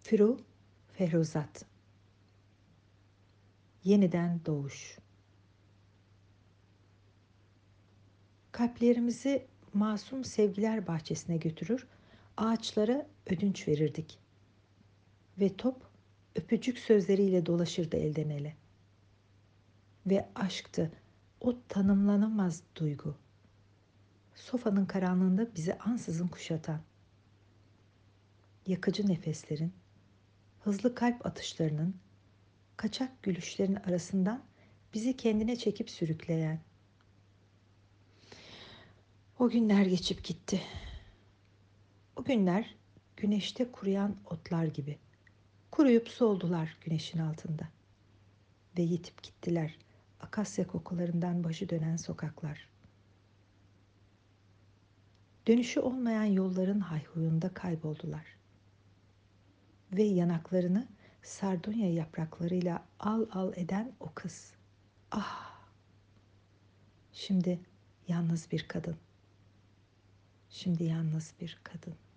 Firu Feruzat. Yeniden doğuş. Kalplerimizi masum sevgiler bahçesine götürür, ağaçlara ödünç verirdik. Ve top öpücük sözleriyle dolaşırdı elden ele. Ve aşktı o tanımlanamaz duygu. Sofanın karanlığında bizi ansızın kuşatan. Yakıcı nefeslerin, hızlı kalp atışlarının, kaçak gülüşlerin arasından bizi kendine çekip sürükleyen. O günler geçip gitti. O günler güneşte kuruyan otlar gibi. Kuruyup soldular güneşin altında. Ve yitip gittiler akasya kokularından başı dönen sokaklar. Dönüşü olmayan yolların hayhuyunda kayboldular. Ve yanaklarını sardunya yapraklarıyla al al eden o kız. Ah! Şimdi yalnız bir kadın. Şimdi yalnız bir kadın.